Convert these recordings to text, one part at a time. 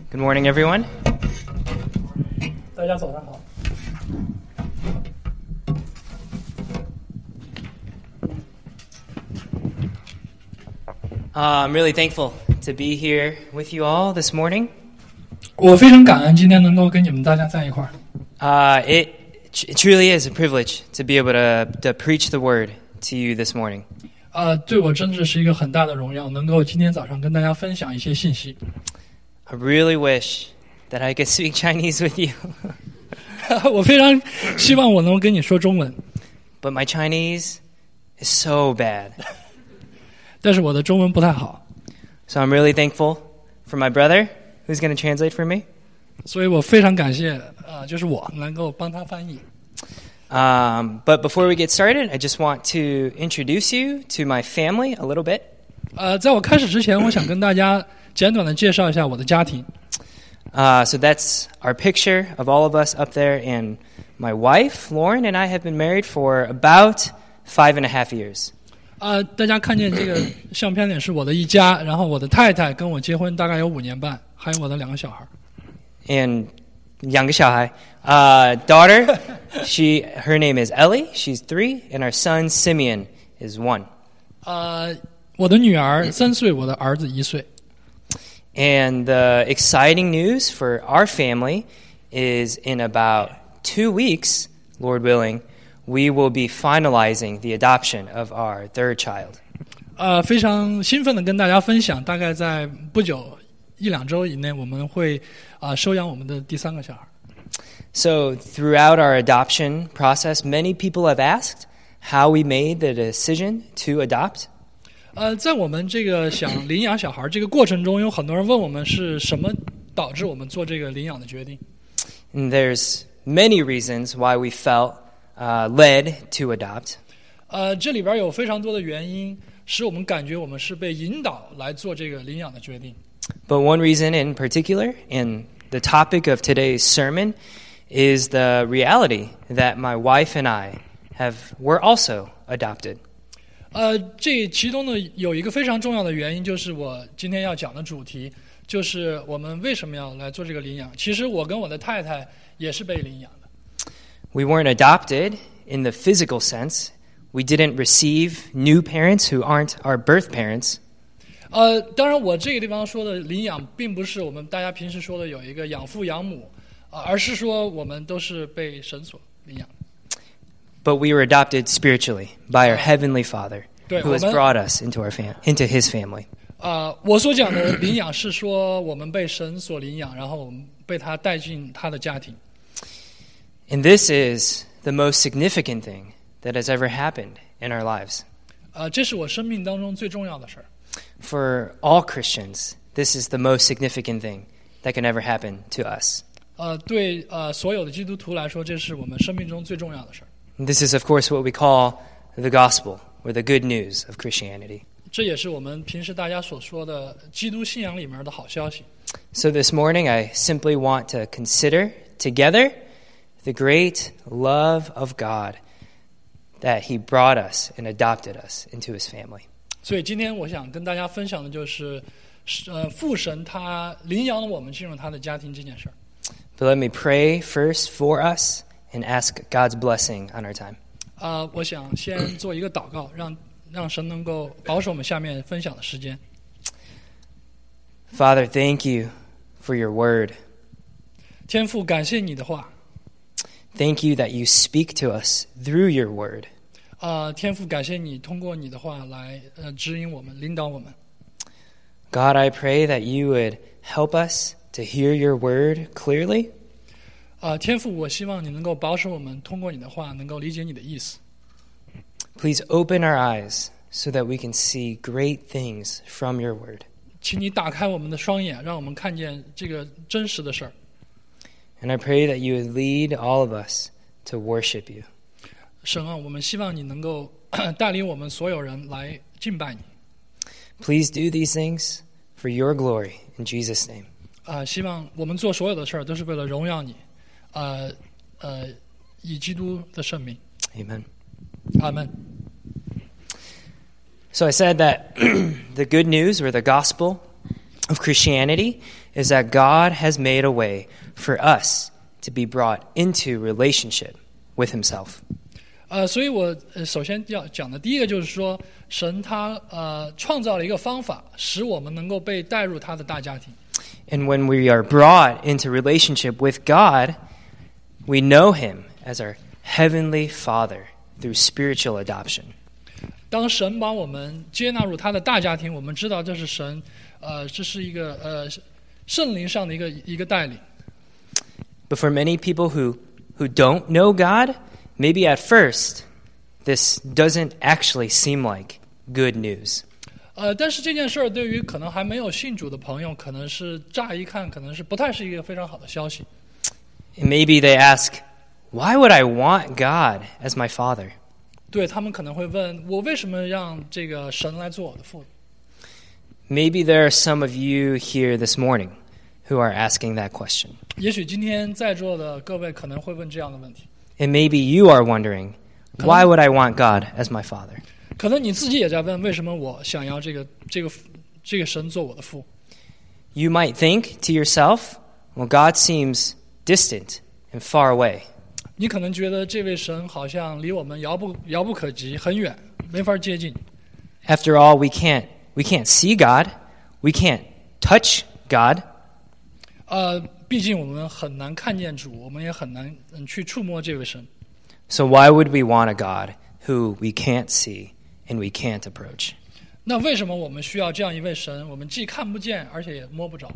Good morning, everyone. 大家早上好。 I'm really thankful to be here with you all this morning. 我非常感恩今天能够跟你们大家在一块儿。 It truly is a privilege to be able to preach the word to you this morning. 对我真的是一个很大的荣耀，能够今天早上跟大家分享一些信息。 I really wish that I could speak Chinese with you. 我非常希望我能够跟你说中文， But my Chinese is so bad. 但是我的中文不太好， So I'm really thankful for my brother who's going to translate for me. 所以我非常感谢就是我能够帮他翻译。 But before we get started, I just want to introduce you to my family a little bit. 在我开始之前，我想跟大家简短的介绍一下我的家庭。 So that's our picture of all of us up there, and my wife, Lauren, and I have been married for about 5.5 years. 大家看见这个相片里是我的一家，然后我的太太跟我结婚大概有5年半，还有我的2个小孩。 And 两个小孩, daughter, her name is Ellie, she's 3, and our son Simeon is 1. 我的女儿3岁，我的儿子1岁。 And the exciting news for our family is in about 2 weeks, Lord willing, we will be finalizing the adoption of our third child. 非常兴奋的跟大家分享，大概在不久1-2周以内，我们会收养我们的第3个小孩。 So throughout our adoption process, many people have asked how we made the decision to adopt. 在我们这个想领养小孩这个过程中，有很多人问我们是什么导致我们做这个领养的决定。 And there's many reasons why we felt led to adopt. 这里边有非常多的原因，使我们感觉我们是被引导来做这个领养的决定。 But one reason in particular, and the topic of today's sermon, is the reality that my wife and I were also adopted. 这其中呢有一个非常重要的原因，就是我今天要讲的主题，就是我们为什么要来做这个领养。其实我跟我的太太也是被领养的。 We weren't adopted in the physical sense. We didn't receive new parents who aren't our birth parents. 当然我这个地方说的领养，并不是我们大家平时说的有一个养父养母，而是说我们都是被神所领养的。 But we were adopted spiritually by our Heavenly Father, who has brought us into His family. 我所讲的领养是说我们被神所领养，然后我们被他带进他的家庭。 And this is the most significant thing that has ever happened in our lives. 这是我生命当中最重要的事儿。 For all Christians, this is the most significant thing that can ever happen to us. 对所有的基督徒来说，这是我们生命中最重要的事儿。 This is, of course, what we call the gospel, or the good news of Christianity. 这也是我们平时大家所说的基督信仰里面的好消息。 So this morning, I simply want to consider together the great love of God that He brought us and adopted us into His family. 所以今天我想跟大家分享的就是，父神他领养了我们进入他的家庭这件事儿。 But let me pray first for us and ask God's blessing on our time. 我想先做一个祷告，让神能够保守我们下面分享的时间。 Father, thank you for your word. 天父，感谢你的话。 Thank you that you speak to us through your word. 天父，感谢你通过你的话来指引我们、领导我们。 God, I pray that you would help us to hear your word clearly. 天父，我希望你能够保守我们通过你的话能够理解你的意思。 Please open our eyes so that we can see great things from your word. 请你打开我们的双眼，让我们看见这个真实的事儿。 And I pray that you would lead all of us to worship you. 神啊，我们希望你能够带领我们所有人来敬拜你。 Please do these things for your glory in Jesus' name. 希望我们做所有的事儿都是为了荣耀你，以基督的圣名。 Amen. 阿门。 So I said that the good news or the gospel of Christianity is that God has made a way for us to be brought into relationship with himself. 所以我首先要讲的第一个就是说，神他创造了一个方法，使我们能够被带入他的大家庭。 And when we are brought into relationship with God, we know him as our heavenly Father through spiritual adoption. 当神把我们接纳入他的大家庭，我们知道这是神，这是一个圣灵上的一个带领。 But for many people who don't know God, maybe at first, this doesn't actually seem like good news. 但是这件事儿对于可能还没有信主的朋友，可能是乍一看，可能是不太是一个非常好的消息。 And maybe they ask, why would I want God as my father? 对，他们可能会问我为什么让这个神来做我的父？ Maybe there are some of you here this morning who are asking that question. 也许今天在座的各位可能会问这样的问题。 And maybe you are wondering, why would I want God as my father? 可能你自己也在问，为什么我想要这个神做我的父？ You might think to yourself, well, God seems distant and far away. 你可能觉得这位神好像离我们遥不可及，很远，没法接近。 After all, we can't see God. We can't touch God. 毕竟我们很难看见主，我们也很难去触摸这位神。 So why would we want a God who we can't see and we can't approach? 那为什么我们需要这样一位神？我们既看不见，而且也摸不着。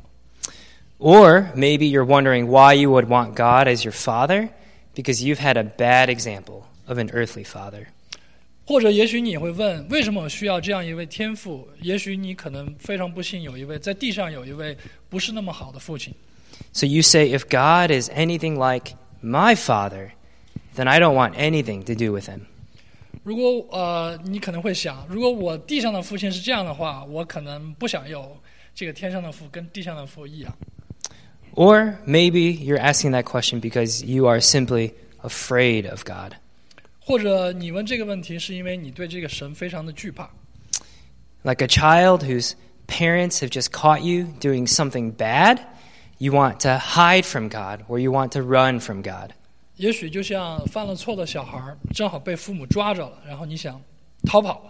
Or maybe you're wondering why you would want God as your father because you've had a bad example of an earthly father. 或者也许你会问，为什么我需要这样一位天父？也许你可能非常不幸，在地上有一位不是那么好的父亲。 So you say, if God is anything like my father, then I don't want anything to do with him. 如果你可能会想，如果我地上的父亲是这样的话，我可能不想有这个天上的父跟地上的父一样。 Or maybe you're asking that question because you are simply afraid of God. 或者你问这个问题是因为你对这个神非常的惧怕， Like a child whose parents have just caught you doing something bad, you want to hide from God or you want to run from God. 也许就像犯了错的小孩，正好被父母抓着了，然后你想逃跑。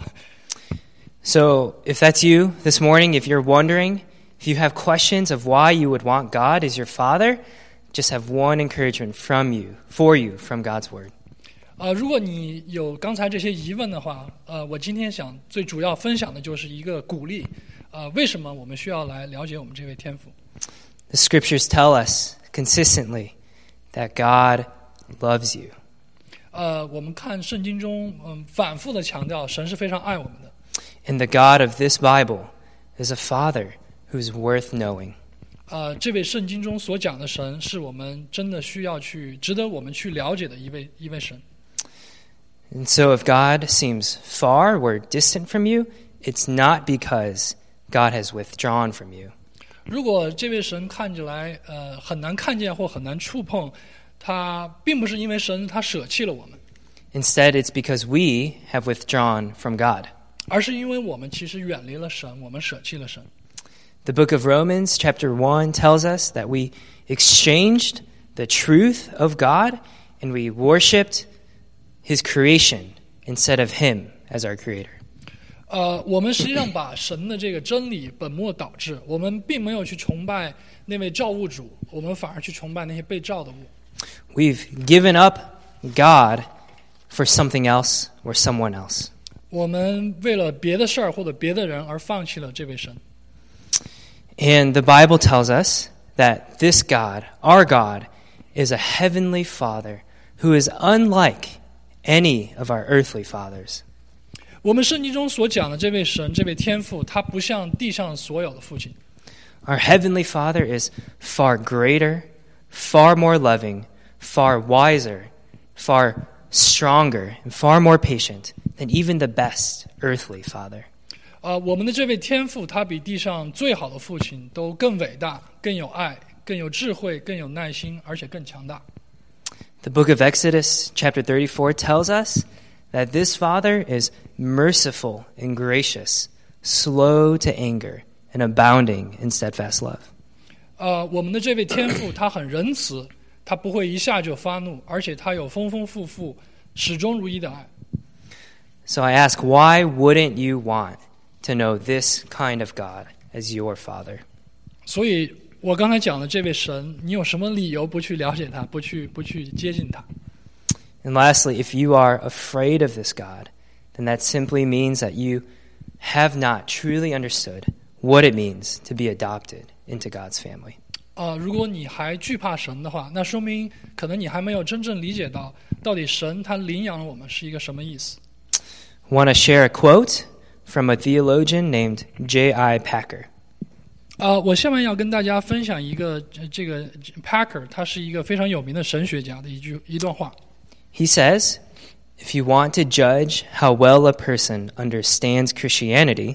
So if that's you this morning, if you're wondering, if you have questions of why you would want God as your father, just have one encouragement for you from God's word. 如果你有刚才这些疑问的话，我今天想最主要分享的就是一个鼓励。为什么我们需要来了解我们这位天父？ The scriptures tell us consistently that God loves you. 我们看圣经中，反复的强调，神是非常爱我们的。 And the God of this Bible is a father who's worth knowing. 这位圣经中所讲的神，是我们真的需要值得我们去了解的一位神。 And so if God seems far or distant from you, it's not because God has withdrawn from you. 如果这位神看起来很难看见或很难触碰，他并不是因为神他舍弃了我们， Instead, it's because we have withdrawn from God. 而是因为我们其实远离了神，我们舍弃了神。 The book of Romans, chapter 1, tells us that we exchanged the truth of God and we worshipped His creation instead of Him as our creator. 我们实际上把神的这个真理本末倒置，我们并没有去崇拜那位造物主，我们反而去崇拜那些被造的物。 We've given up God for something else or someone else. 我们为了别的事儿或者别的人而放弃了这位神。 And the Bible tells us that this God, our God, is a heavenly Father who is unlike any of our earthly fathers. 我们圣经中所讲的这位神，这位天父，他不像地上所有的父亲。 Our heavenly Father is far greater, far more loving, far wiser, far stronger, and far more patient than even the best earthly father. 我们的这位天父，他比地上最好的父亲都更伟大、更有爱、更有智慧、更有耐心，而且更强大。 The book of Exodus, chapter 34, tells us that this Father is merciful and gracious, slow to anger, and abounding in steadfast love. 我们的这位天父他很仁慈，他不会一下就发怒，而且他有丰丰富富、始终如一的爱。 So I ask, why wouldn't you want to know this kind of God as your Father? 所以我刚才讲的这位神，你有什么理由不去了解他，不去接近他？ And lastly, if you are afraid of this God, then that simply means that you have not truly understood what it means to be adopted into God's family. 如果你还惧怕神的话，那说明可能你还没有真正理解到底神他领养了我们是一个什么意思。 I want to share a quote from a theologian named J.I. Packer. 我下面要跟大家分享一个这个 Packer， 他是一个非常有名的神学家的一段话。 He says, if you want to judge how well a person understands Christianity,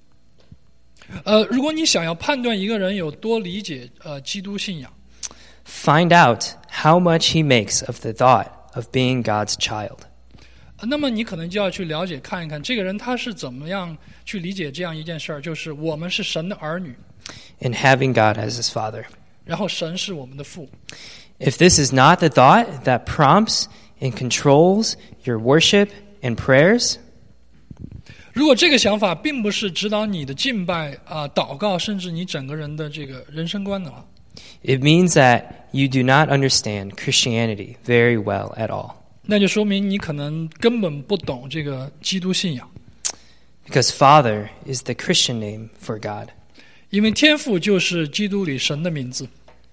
如果你想要判断一个人有多理解基督信仰， find out how much he makes of the thought of being God's child. 那么你可能就要去了解看一看这个人他是怎么样去理解这样一件事儿，就是我们是神的儿女， and having God as his father. 然后神是我们的父。 If this is not the thought that prompts and controls your worship and prayers, 如果这个想法并不是指导你的敬拜祷告，甚至你整个人的这个人生观的话， it means that you do not understand Christianity very well at all. 那就说明你可能根本不懂这个基督信仰。 Because Father is the Christian name for God. 因为天父就是基督里神的名字。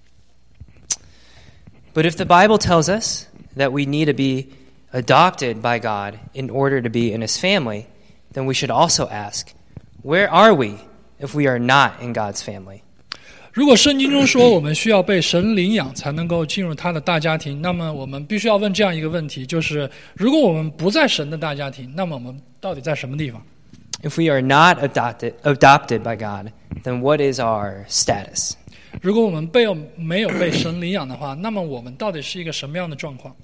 But if the Bible tells us that we need to be adopted by God in order to be in his family, then we should also ask, where are we if we are not in God's family? 如果圣经中说我们需要被神领养才能够进入他的大家庭，那么我们必须要问这样一个问题，就是如果我们不在神的大家庭，那么我们到底在什么地方？ If we are not adopted by God, then what is our status? 如果我们没有被神领养的话，那么我们到底是一个什么样的状况？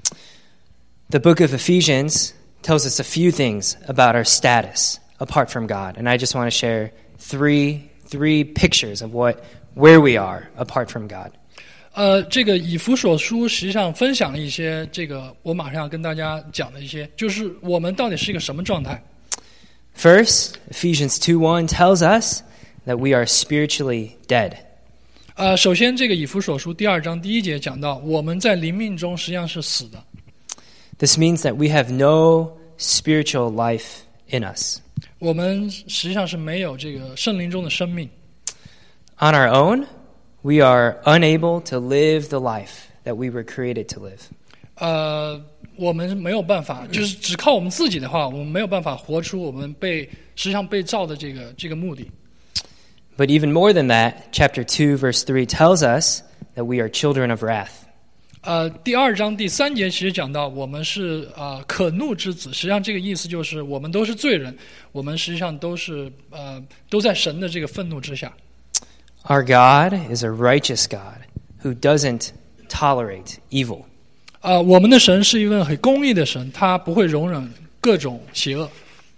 The book of Ephesians tells us a few things about our status apart from God, and I just want to share three pictures of where we are apart from God. 这个以弗所书实际上分享了一些这个我马上要跟大家讲的一些，就是我们到底是一个什么状态。 First, Ephesians 2:1 tells us that we are spiritually dead. 首先这个以弗所书第2章第1节讲到，我们在灵命中实际上是死的。 This means that we have no spiritual life in us. 我们实际上是没有这个圣灵中的生命。 On our own, we are unable to live the life that we were created to live. 我们没有办法，就是只靠我们自己的话，我们没有办法活出我们实际上被造的这个目的。 But even more than that, chapter 2, verse 3 tells us that we are children of wrath. 第2章第3节其实讲到我们是可怒之子，实际上这个意思就是我们都是罪人，我们实际上都在神的这个愤怒之下。 Our God is a righteous God who doesn't tolerate evil. 我们的神是一位很公义的神，他不会容忍各种邪恶。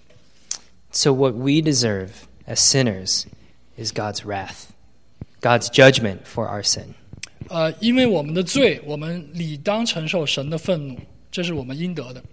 So what we deserve as sinners is God's wrath, God's judgment for our sin. 因为我们的罪，我们理当承受神的愤怒，这是我们应得的。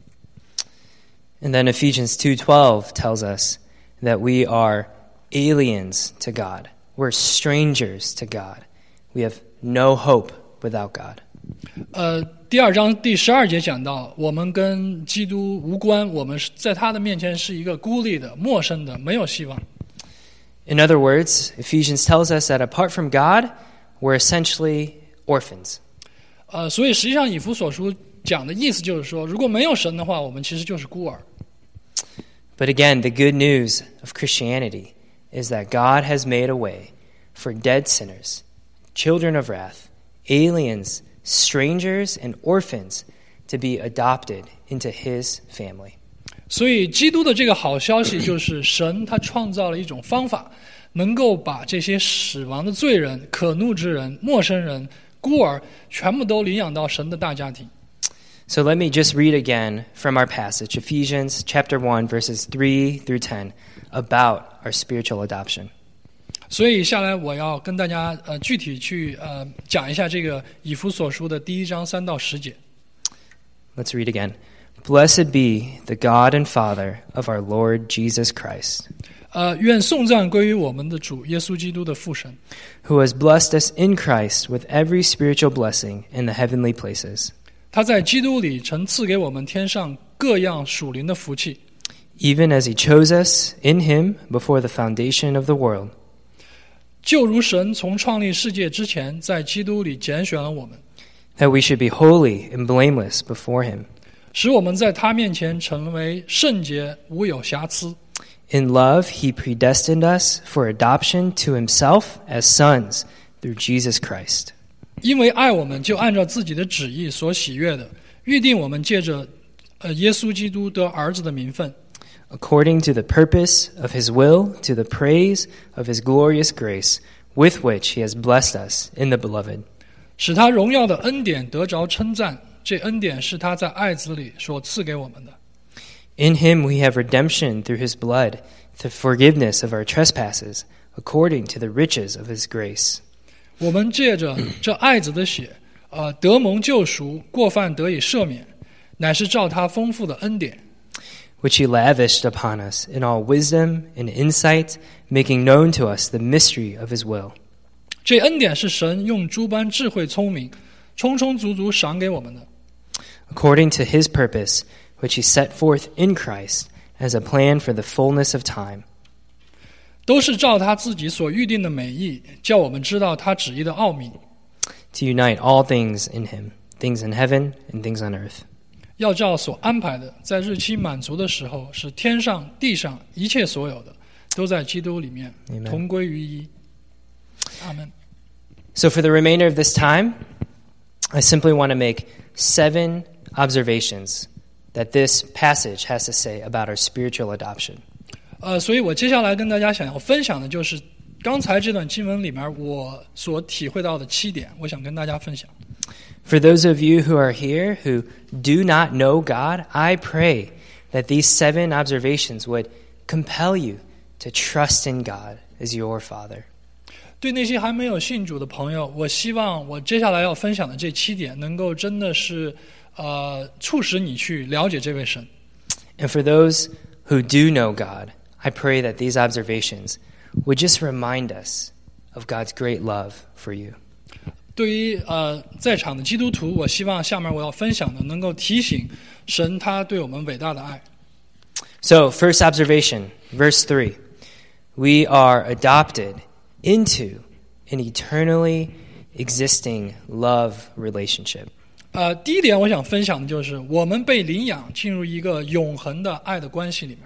And then Ephesians 2:12 tells us that we are aliens to God. We're strangers to God. We have no hope without God. 第2章第12节讲到，我们跟基督无关，我们在他的面前是一个孤立的、陌生的，没有希望。 In other words, Ephesians tells us that apart from God, we're essentially orphans. 所以实际上以弗所书讲的意思就是说，如果没有神的话，我们其实就是孤儿。 But again, the good news of Christianity is that God has made a way for dead sinners, children of wrath, aliens, strangers, and orphans to be adopted into his family. 所以基督的这个好消息就是神他创造了一种方法，能够把这些死亡的罪人、可怒之人、陌生人、孤儿全部都领养到神的大家庭。 So let me just read again from our passage, Ephesians chapter 1, verses 3 through 10, about our spiritual adoption. 所以下来我要跟大家具体去讲一下这个以弗所书的第1章3到10节。 Let's read again. Blessed be the God and Father of our Lord Jesus Christ, 愿颂赞归于我们的主耶稣基督的父神， who has blessed us in Christ with every spiritual blessing in the heavenly places, 他在基督里曾赐给我们天上各样属灵的福气， even as he chose us in him before the foundation of the world, 就如神从创立世界之前在基督里拣选了我们， that we should be holy and blameless before him. 使我们在他面前成为圣洁无有瑕疵。 In love, he predestined us for adoption to himself as sons through Jesus Christ, 因为爱我们，就按照自己的旨意所喜悦的，预定我们借着耶稣基督得儿子的名分， according to the purpose of his will, to the praise of his glorious grace, with which he has blessed us in the beloved. 使他荣耀的恩典得着称赞。这恩典是他在爱子里所赐给我们的。 In him we have redemption through his blood, the forgiveness of our trespasses, according to the riches of his grace. 我们借着这爱子的血，得蒙救赎，过犯得以赦免，乃是照他丰富的恩典， which he lavished upon us in all wisdom and insight, making known to us the mystery of his will. 这恩典是神用诸般智慧聪明，充充足足赏给我们的， according to his purpose, which he set forth in Christ as a plan for the fullness of time, 都是照他自己所预定的美意，叫我们知道他旨意的奥秘， to unite all things in him, things in heaven and things on earth, 要照所安排的，在日期满足的时候，使天上地上一切所有的，都在基督里面 Amen. 同归于一。阿门。 So for the remainder of this time, I simply want to make 7 observations that this passage has to say about our spiritual adoption. 所以我接下来跟大家想要分享的就是刚才这段经文里面我所体会到的7点，我想跟大家分享。 For those of you who are here who do not know God, I pray that these 7 observations would compel you to trust in God as your Father. 对那些还没有信主的朋友，我希望我接下来要分享的这7点能够真的是促使你去了解这位神。 And for those who do know God, I pray that these observations would just remind us of God's great love for you. 对于在场的基督徒，我希望下面我要分享的能够提醒神他对我们伟大的爱。 So, first observation, verse 3. We are adopted into an eternally existing love relationship. 第一点我想分享的就是我们被领养进入一个永恒的爱的关系里面。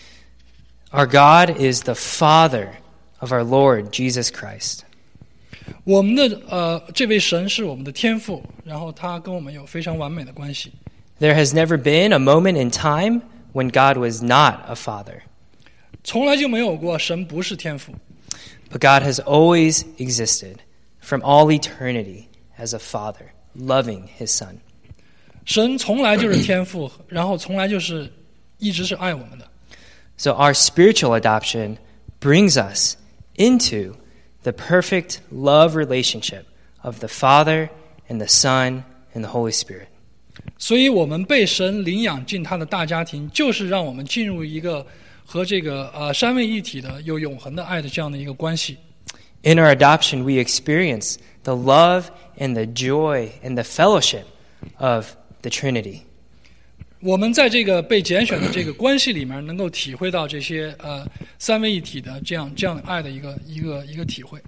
Our God is the Father of our Lord Jesus Christ. 我们的这位神是我们的天父，然后他跟我们有非常完美的关系。 There has never been a moment in time when God was not a father. 从来就没有过神不是天父， But God has always existed from all eternity as a father, loving his son. 神从来就是天父，然后从来就是一直是爱我们的。 So our spiritual adoption brings us into the perfect love relationship of the Father and the Son and the Holy Spirit. 所以我们被神领养进他的大家庭，就是让我们进入一个和这个三位一体的有永恒的爱的这样的一个关系。 In our adoption, we experience the love and the joy and the fellowship of the Trinity. 我们在这个被拣选的这个关系里面，能够体会到这些三位一体的这样爱的一个体会。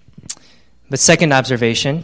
But second observation,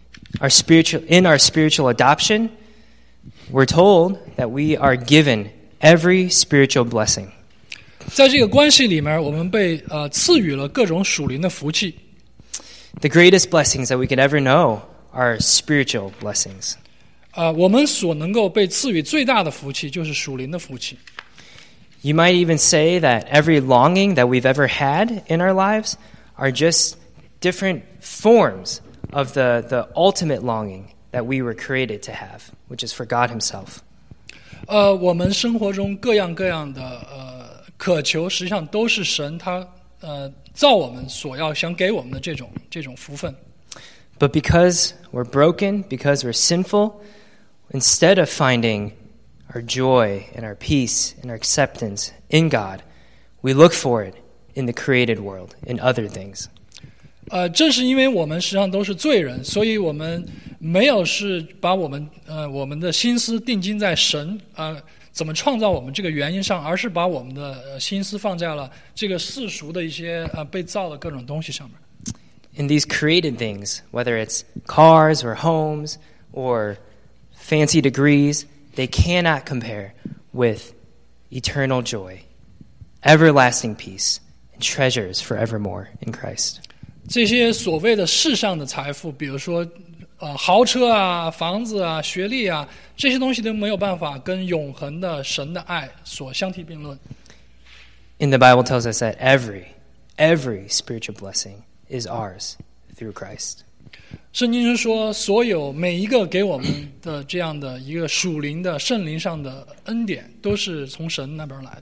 in our spiritual adoption, we're told that we are given every spiritual blessing. 在这个关系里面，我们被赐予了各种属灵的福气。 The greatest blessings that we could ever know are spiritual blessings. 我们所能够被赐予最大的福气就是属灵的福气。 You might even say that every longing that we've ever had in our lives are just different forms of the ultimate longing that we were created to have, which is for God himself. 我们生活中各样各样的渴求，实际上都是神他造我们所要想给我们的这种福分。 But because we're broken, because we're sinful, instead of finding our joy and our peace and our acceptance in God, we look for it in the created world, in other things. 正是因为我们实际上都是罪人，所以我们没有是把我们的心思定睛在神怎么创造我们这个原因上，而是把我们的心思放在了这个世俗的一些被造的各种东西上面。 In these created things, whether it's cars or homes or fancy degrees, they cannot compare with eternal joy, everlasting peace, and treasures forevermore in Christ. 这些所谓的世上的财富，比如说豪车啊、房子啊、学历啊，这些东西都没有办法跟永恒的神的爱所相提并论。 And the Bible tells us that every spiritual blessing is ours through Christ. 圣经是说，所有每一个给我们的这样的一个属灵的圣灵上的恩典，都是从神那边来的。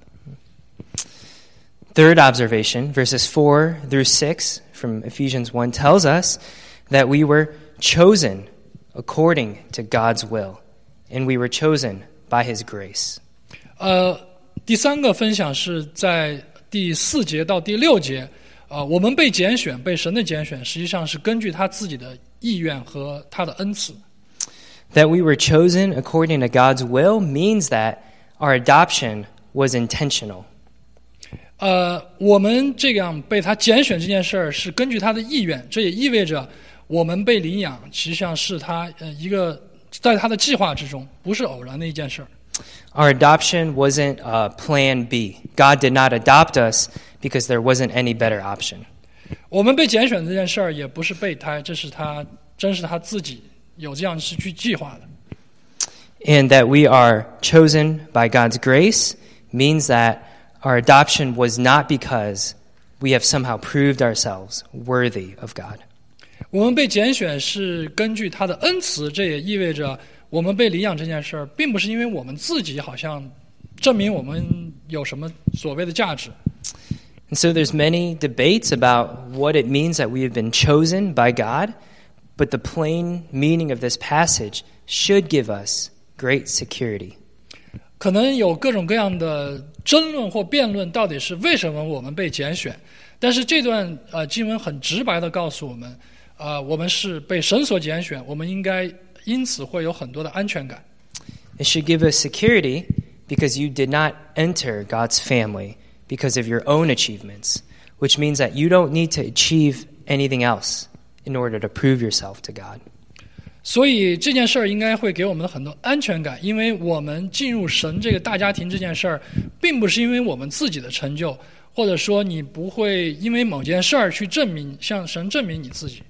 Third observation, verses 4 through 6 from Ephesians 1 tells us that we were chosen according to God's will, and we were chosen by His grace. 第三个分享是在第4节到第6节，我们被拣选，被神的拣选，实际上是根据他自己的意愿和他的恩赐。 That we were chosen according to God's will means that our adoption was intentional. 我们这样被他拣选这件事儿是根据他的意愿，这也意味着我们被领养，实际上是他一个在他的计划之中，不是偶然的一件事儿。 Our adoption wasn't plan B. God did not adopt us because there wasn't any better option. 我们被拣选这件事儿也不是备胎，真是他自己有这样是去计划的。 And that we are chosen by God's grace means that our adoption was not because we have somehow proved ourselves worthy of God. 我们被拣选是根据他的恩慈，这也意味着我们被领养这件事儿，并不是因为我们自己好像证明我们有什么所谓的价值。 And so there's many debates about what it means that we have been chosen by God, but the plain meaning of this passage should give us great security. 可能有各种各样的争论或辩论，到底是为什么我们被拣选？但是这段经文很直白地告诉我们，我们是被神所拣选，我们应该因此会有很多的安全感。 It should give us security because you did not enter God's family because of your own achievements, which means that you don't need to achieve anything else in order to prove yourself to God. 所以这件事儿应该会给我们很多安全感，因为我们进入神这个大家庭这件事儿，并不是因为我们自己的成就，或者说你不会因为某件事儿去向神证明你自己。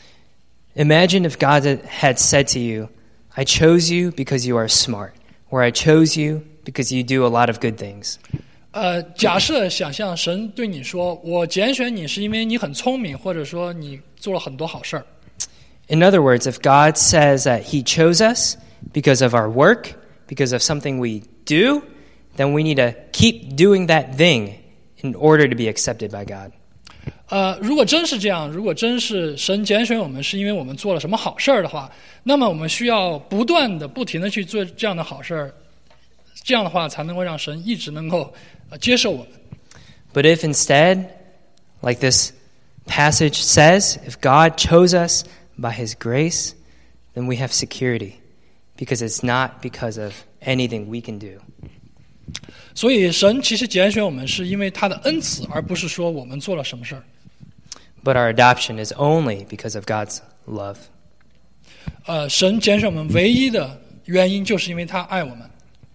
Imagine if God had said to you, I chose you because you are smart, or I chose you because you do a lot of good things. 假设想象神对你说，我拣选你是因为你很聪明，或者说你做了很多好事儿。 In other words, if God says that He chose us because of our work, because of something we do, then we need to keep doing that thing in order to be accepted by God. 如果真是这样，如果真是神拣选我们是因为我们做了什么好事儿的话，那么我们需要不停的去做这样的好事儿，这样的话才能够让神一直能够接受我们。 But if instead, like this passage says, if God chose us by His grace, then we have security, because it's not because of anything we can do. 所以神其实拣选我们是因为他的恩慈，而不是说我们做了什么事儿。 But our adoption is only because of God's love. 神拣选我们唯一的原因就是因为他爱我们。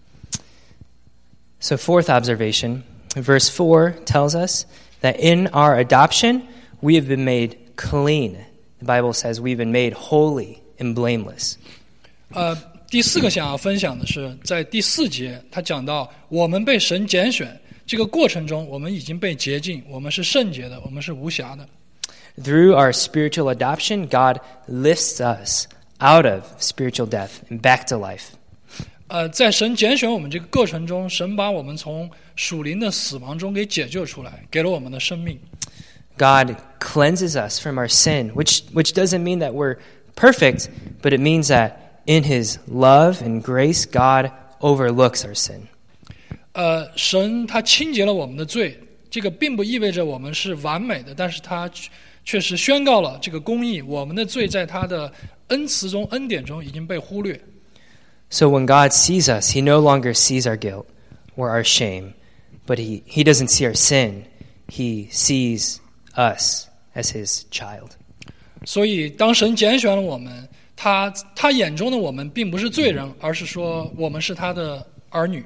So fourth observation, verse 4 tells us that in our adoption, we have been made clean. The Bible says we've been made holy and blameless. 第4个想要分享的是，在第4节，他讲到我们被神拣选这个过程中，我们已经被洁净，我们是圣洁的，我们是无瑕的。 Through our spiritual adoption, God lifts us out of spiritual death and back to life. 在神拣选我们这个过程中，神把我们从属灵的死亡中给解救出来，给了我们的生命。 God cleanses us from our sin, which doesn't mean that we're perfect, but it means that in His love and grace, God overlooks our sin. 神他清洁了我们的罪，这个并不意味着我们是完美的，但是他确实宣告了这个公义，我们的罪在他的恩慈中、恩典中已经被忽略。 So when God sees us, He no longer sees our guilt or our shame, but He doesn't see our sin. He sees us as His child. 所以当神拣选了我们，他眼中的我们并不是罪人，而是说我们是他的儿女。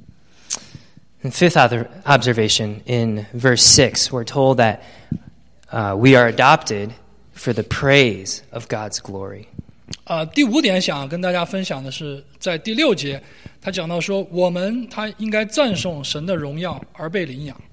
And fifth observation, in verse 6, we're told that we are adopted for the praise of God's glory. 第5点想跟大家分享的是，在第6节，他讲到说，他应该赞颂神的荣耀而被领养。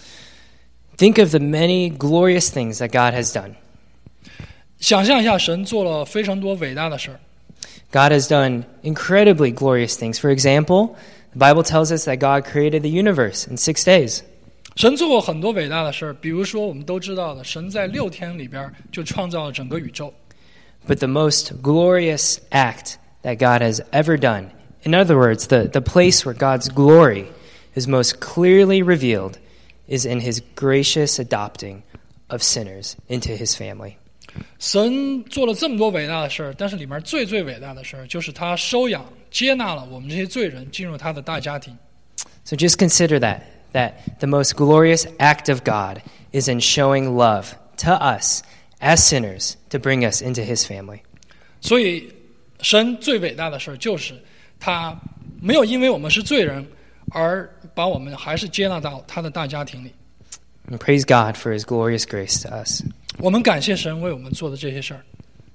Think of the many glorious things that God has done. 想象一下，神做了非常多伟大的事儿。 God has done incredibly glorious things. For example, the Bible tells us that God created the universe in 6 days. 神做过很多伟大的事儿，比如说我们都知道的，神在6天里边就创造了整个宇宙。 But the most glorious act that God has ever done, in other words, the place where God's glory is most clearly revealed, is in His gracious adopting of sinners into His family. 神做了这么多伟大的事儿，但是里面最伟大的事儿，就是他收养、接纳了我们这些罪人进入他的大家庭。 So just consider that the most glorious act of God is in showing love to us as sinners to bring us into His family. 所以，神最伟大的事儿就是他没有因为我们是罪人而把我们还是接纳到他的大家庭里。 And praise God for His glorious grace to us. 我们感谢神为我们做的这些事儿。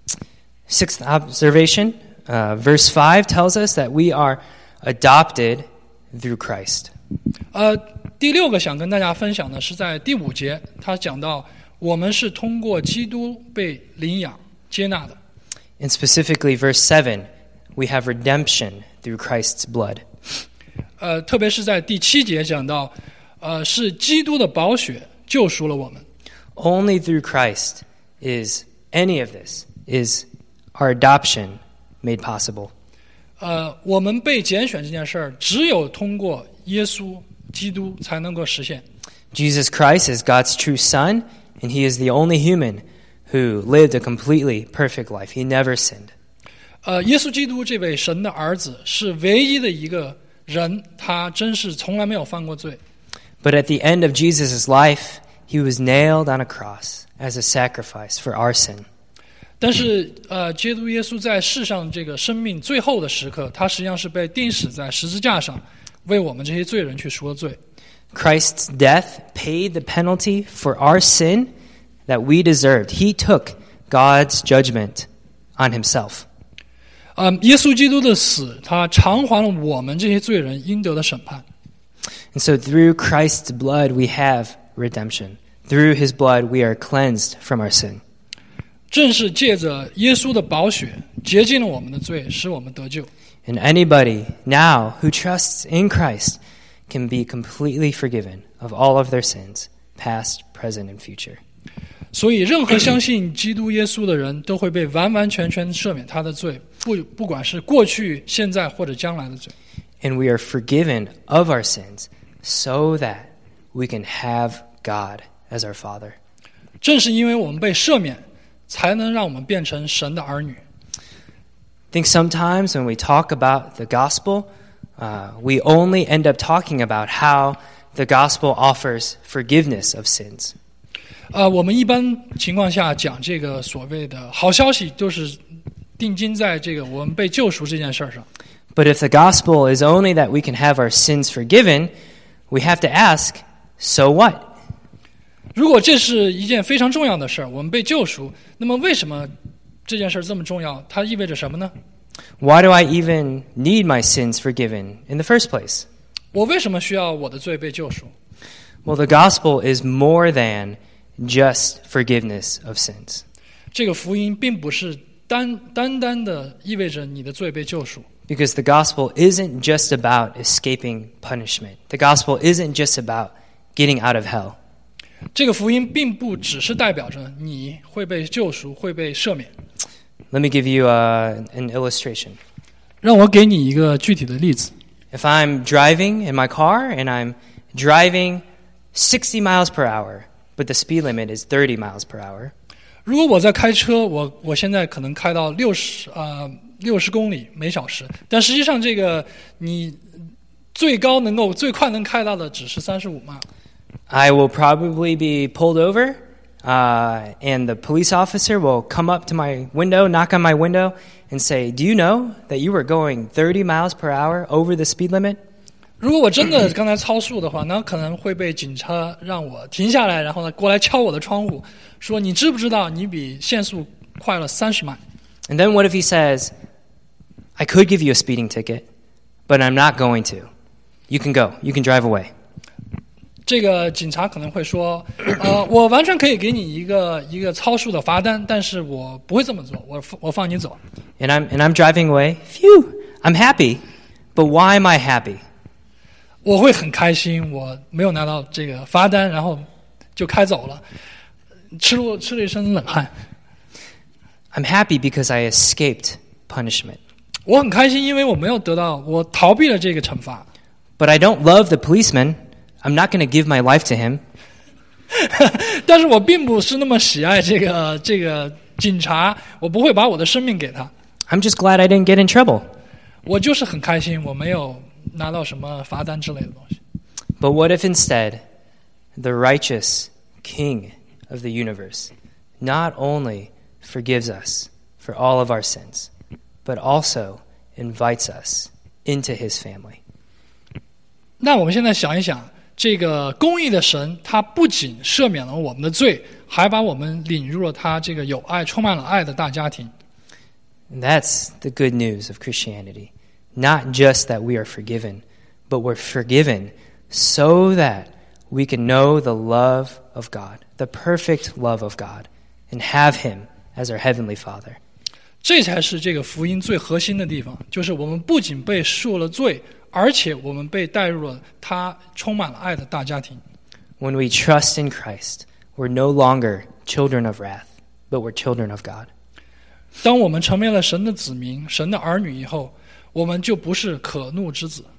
Sixth observation, verse 5 tells us that we are adopted through Christ. 第6个想跟大家分享的是在第5节，他讲到我们是通过基督被领养接纳的。 And specifically verse 7, we have redemption through Christ's blood. 特别是在第7节讲到，是基督的宝血救赎了我们。 Only through Christ is any of this, is our adoption made possible. 我们被拣选这件事儿，只有通过耶稣基督才能够实现。 Jesus Christ is God's true Son, and He is the only human who lived a completely perfect life. He never sinned. 耶稣基督这位神的儿子是唯一的一个人，他真是从来没有犯过罪。 But at the end of Jesus' life, He was nailed on a cross as a sacrifice for our sin. 但是，基督耶稣在世上这个生命最后的时刻，他实际上是被钉死在十字架上，为我们这些罪人去赎了罪。 Christ's death paid the penalty for our sin that we deserved. He took God's judgment on Himself. 耶稣基督的死，他偿还了我们这些罪人应得的审判。 And so through Christ's blood we have redemption. Through His blood we are cleansed from our sin. 正是借着耶稣的宝血洁净了我们的罪，使我们得救。 And anybody now who trusts in Christ can be completely forgiven of all of their sins, past, present, and future. 所以任何相信基督耶稣的人都会被完完全全赦免他的罪，不管是过去、现在或者将来的罪。 And we are forgiven of our sins so that we can have God as our Father. 正是因为我们被赦免，才能让我们变成神的儿女。 I think sometimes when we talk about the gospel, we only end up talking about how the gospel offers forgiveness of sins. 我们一般情况下讲这个所谓的好消息，就是定睛在这个我们被救赎这件事上。 But if the gospel is only that we can have our sins forgiven, we have to ask, so what? 如果这是一件非常重要的事儿，我们被救赎，那么为什么这件事这么重要？它意味着什么呢？ Why do I even need my sins forgiven in the first place? 我为什么需要我的罪被救赎？ Well, the gospel is more than just forgiveness of sins. 这个福音并不是单单的意味着你的罪被救赎。 Because the gospel isn't just about escaping punishment. The gospel isn't just about getting out of hell. 这个福音并不只是代表着你会被救赎，会被赦免。 Let me give you an illustration. 让我给你一个具体的例子。 If I'm driving in my car and I'm driving 60 miles per hour, but the speed limit is 30 miles per hour. 如果我在开车，我现在可能开到60公里每小时，但实际上这个你最快能开到的只是35迈。 I will probably be pulled over, and the police officer will come up to my window, knock on my window, and say, "Do you know that you were going 30 miles per hour over the speed limit?" 如果我真的刚才超速的话，那可能会被警察让我停下来，然后呢过来敲我的窗户，说你知不知道你比限速快了30迈。 And then what if he says, "I could give you a speeding ticket, but I'm not going to. You can go. You can drive away." 这个警察可能会说，我完全可以给你一个超速的罚单，但是我不会这么做，我放你走。 And I'm driving away. Phew, I'm happy, but why am I happy? 我会很开心，我没有拿到这个罚单，然后就开走了，吃了一身冷汗。 I'm happy because I escaped punishment. 我很开心，因为我逃避了这个惩罚。 But I don't love the policeman. I'm not going to give my life to him. 但是我并不是那么喜爱这个警察，我不会把我的生命给他。 I'm just glad I didn't get in trouble. 我就是很开心，我没有拿到什么罚单之类的东西。 But what if instead, the righteous King of the universe not only forgives us for all of our sins, but also invites us into his family? 那我们现在想一想，这个公义的神，他不仅赦免了我们的罪，还把我们领入了他这个有爱、充满了爱的大家庭。 And that's the good news of Christianity. Not just that we are forgiven, but we're forgiven so that we can know the love of God, the perfect love of God, and have him as our heavenly Father. 这才是这个福音最核心的地方，就是我们不仅被赎了罪，而且我们被带入了他充满了爱的大家庭。 When we trust in Christ, we're no longer children of wrath, but we're children of God. 当我们成为了神的子民、神的儿女以后，我们就不是可怒之子。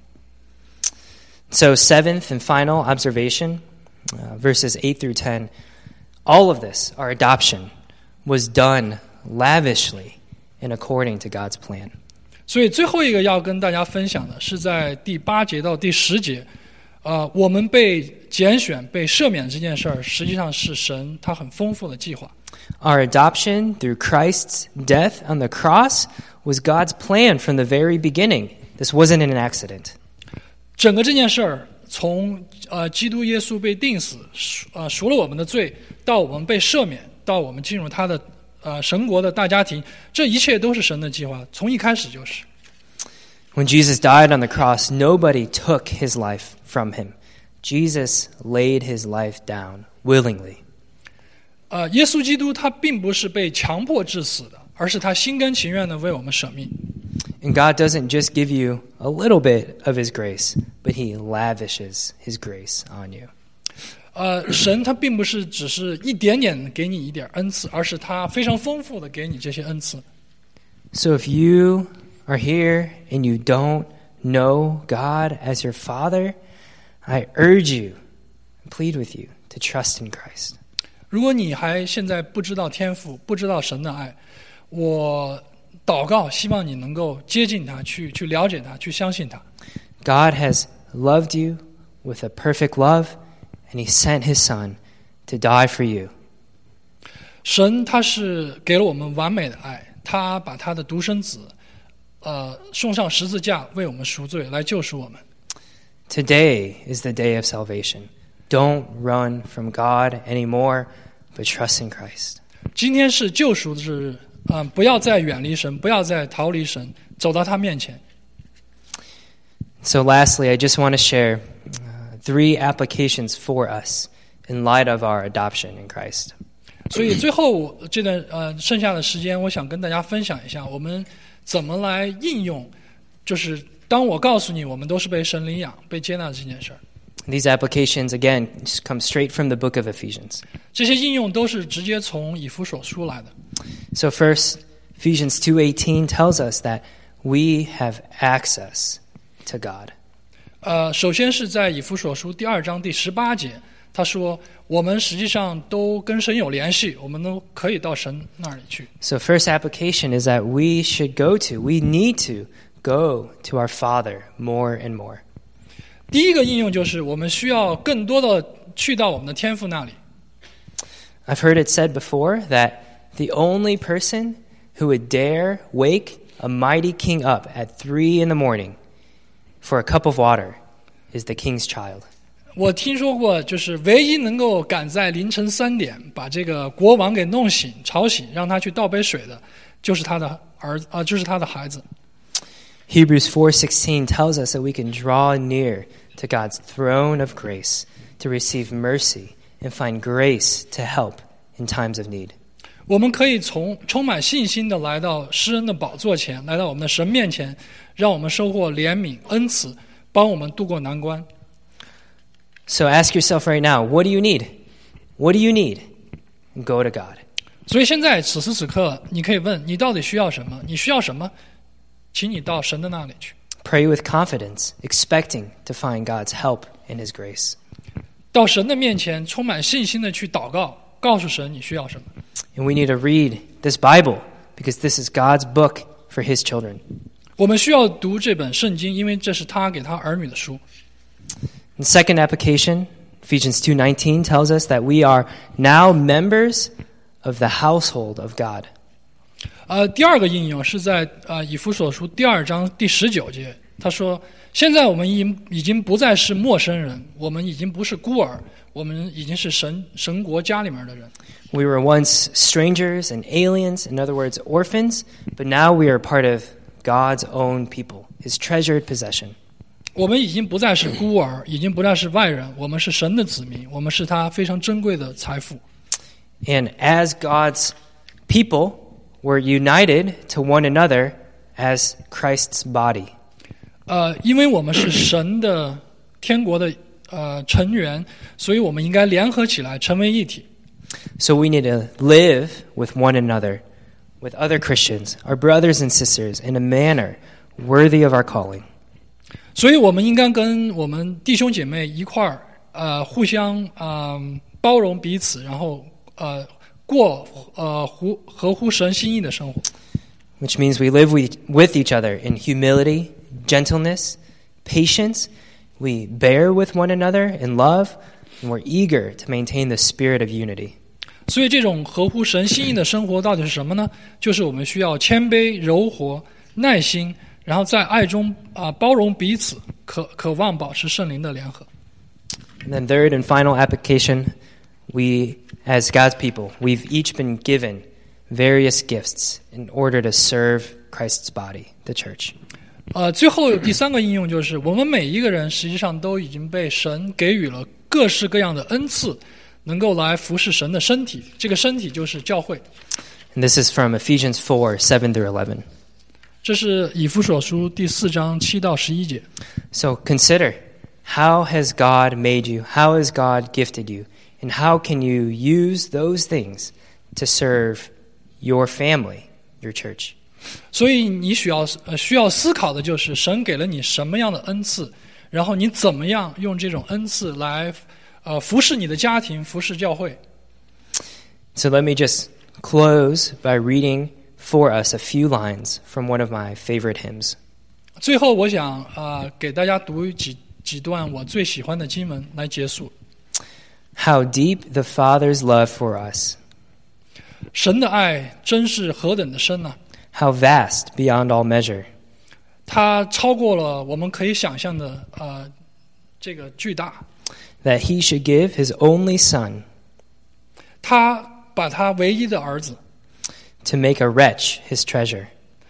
So, seventh and final observation, verses 8 through 10, all of this, our adoption, was done lavishly and according to God's plan. 所以最后一个要跟大家分享的是在第8节到第10节，我们被拣选、被赦免这件事儿，实际上是神他很丰富的计划。 Our adoption through Christ's death on the cross was God's plan from the very beginning. This wasn't an accident. 整个这件事儿，从基督耶稣被钉死，赎了我们的罪，到我们被赦免，到我们进入他的神国的大家庭，这一切都是神的计划，从一开始就是。 When Jesus died on the cross, nobody took his life from him. Jesus laid his life down willingly. 耶稣基督他并不是被强迫致死的，而是他心甘情愿的为我们舍命。 And God doesn't just give you a little bit of his grace, but he lavishes his grace on you. 神他并不是只是一点点给你一点恩赐，而是他非常丰富的给你这些恩赐。 So if you are here and you don't know God as your Father, I urge you, plead with you to trust in Christ. 如果你还现在不知道天父，不知道神的爱，我祷告，希望你能够接近他，去了解他，去相信他。 God has loved you with a perfect love, and he sent his son to die for you. 神他是给了我们完美的爱，他把他的独生子送上十字架为我们赎罪，来救赎我们。 Today is the day of salvation. Don't run from God anymore, but trust in Christ. 今天是救赎之日，不要再远离神，不要再逃离神，走到他面前。 So lastly, I just want to share 3 applications for us in light of our adoption in Christ. 所以最后这段剩下的时间，我想跟大家分享一下，我们怎么来应用，就是当我告诉你我们都是被神领养、被接纳的这件事儿。 These applications, again, just come straight from the book of Ephesians. 这些应用都是直接从以弗所书来的。 So first, Ephesians 2:18 tells us that we have access to God. 首先是在以弗所书第2章第18节，他说我们实际上都跟神有联系，我们都可以到神那里去。 So first application is that we need to go to our Father more and more. 第一个应用就是我们需要更多的去到我们的天父那里。 I've heard it said before that the only person who would dare wake a mighty king up at 3 a.m. for a cup of water is the king's child. 我听说过，就是唯一能够赶在凌晨3点把这个国王给弄醒、吵醒，让他去倒杯水的，就是他的就是他的孩子。 Hebrews 4:16 tells us that we can draw near to God's throne of grace to receive mercy and find grace to help in times of need. 我们可以充满信心的来到施恩的宝座前，来到我们的神面前，让我们收获怜悯、恩慈，帮我们渡过难关。 So ask yourself right now, what do you need? What do you need? And go to God. 所以现在此时此刻，你可以问你到底需要什么？你需要什么？请你到神的那里去。 Pray with confidence, expecting to find God's help and His grace. 到神的面前，充满信心的去祷告，告诉神你需要什么。 And we need to read this Bible because this is God's book for His children. 我们需要读这本圣经，因为这是他给他儿女的书。 The second application, Ephesians 2:19 tells us that we are now members of the household of God. 第二个应用是在以弗所书第2章第19节，他说：现在我们已经不再是陌生人，我们已经不是孤儿，我们已经是神国家里面的人。 We were once strangers and aliens, in other words, orphans, but now we are part of God's own people, His treasured possession. 我们已经不再是孤儿，已经不再是外人，我们是神的子民，我们是他非常珍贵的财富。 And as God's people, we're united to one another as Christ's body. 因为我们是神的天国的成员，所以我们应该联合起来成为一体。 So we need to live with one another, with other Christians, our brothers and sisters, in a manner worthy of our calling. 所以我们应该跟我们弟兄姐妹一块儿，互相包容彼此，然后过合乎神心意的生活。 Which means we live with each other in humility, gentleness, patience. We bear with one another in love, and we're eager to maintain the spirit of unity. 所以这种合乎神心意的生活到底是什么呢？就是我们需要谦卑、柔和、耐心，然后在爱中包容彼此，渴望保持圣灵的联合。 And then third and final application, we, as God's people, we've each been given various gifts in order to serve Christ's body, the church. 最后第三个应用就是，我们每一个人实际上都已经被神给予了各式各样的恩赐，能够来服侍神的身体。这个身体就是教会。 And this is from Ephesians 4:7-11. 这是以弗所书第4章7到11节。 So consider, how has God made you? How has God gifted you? And how can you use those things to serve your family, your church? 所以你需要思考的就是神给了你什么样的恩赐，然后你怎么样用这种恩赐来服侍你的家庭，服侍教会。 So let me just close by reading for us a few lines from one of my favorite hymns. 最后我想给大家读几段我最喜欢的经文来结束。 How deep the Father's love for us. 神的爱真是何等的深啊！ How vast beyond all measure. 它超过了我们可以想象的这个巨大。 That He should give His only Son. 他把他唯一的儿子 To make a wretch His treasure.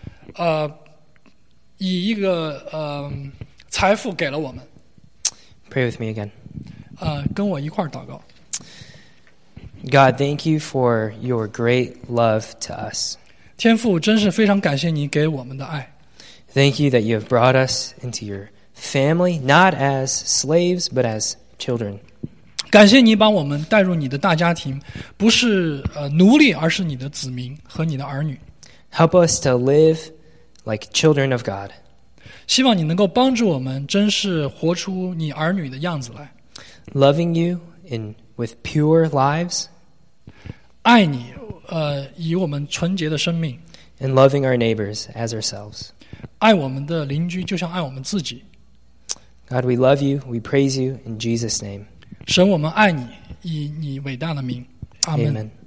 以一个财富给了我们。 Pray with me again. 跟我一块儿祷告。 God, thank you for your great love to us. 天父，真是非常感谢你给我们的爱。 Thank you that you have brought us into your family, not as slaves, but as children. 感谢你把我们带入你的大家庭，不是奴隶，而是你的子民和你的儿女。 Help us to live like children of God. 希望你能够帮助我们，真是活出你儿女的样子来。 Loving you with pure lives. 爱你，以我们纯洁的生命。 And loving our neighbors as ourselves. 爱我们的邻居，就像爱我们自己。 God, we love you. We praise you in Jesus' name. 神，我们爱你，以你伟大的名，阿们。 Amen.